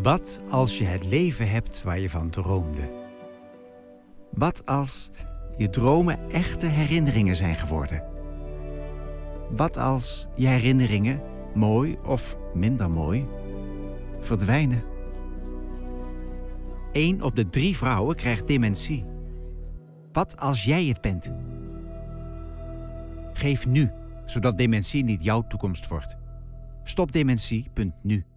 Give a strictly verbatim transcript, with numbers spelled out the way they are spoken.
Wat als je het leven hebt waar je van droomde? Wat als je dromen echte herinneringen zijn geworden? Wat als je herinneringen, mooi of minder mooi, verdwijnen? Eén op de drie vrouwen krijgt dementie. Wat als jij het bent? Geef nu, zodat dementie niet jouw toekomst wordt. Stopdementie punt nu